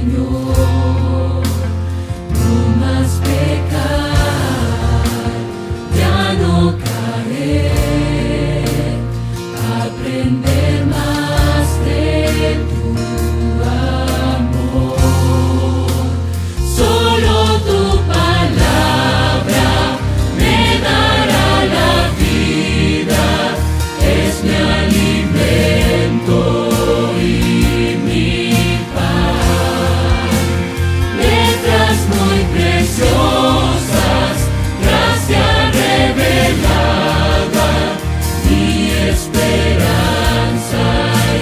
Señor, no más pecar, ya no caer, aprender más de tu amor. Solo tu palabra me dará la vida, es mi alimento y mi pan. Letras muy preciosas, gracia revelada, mi esperanza y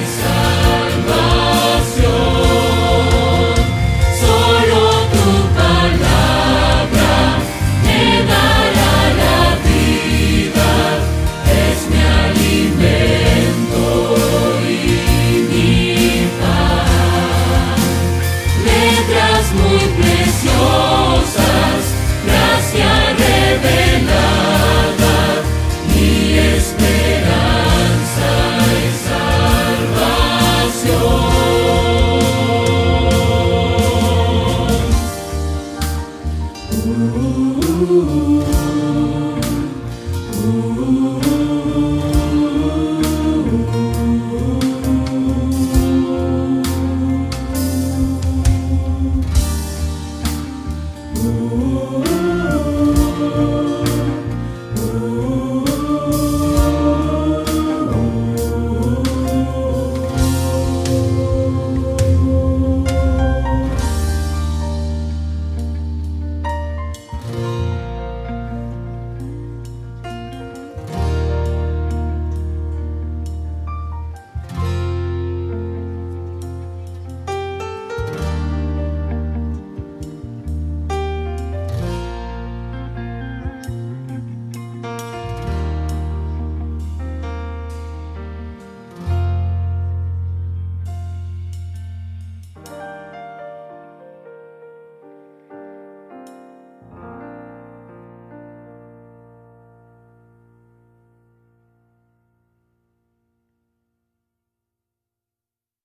salvación. Solo tu palabra me dará la vida, es mi alimento y mi pan. Letras muy preciosas, gracia revelada.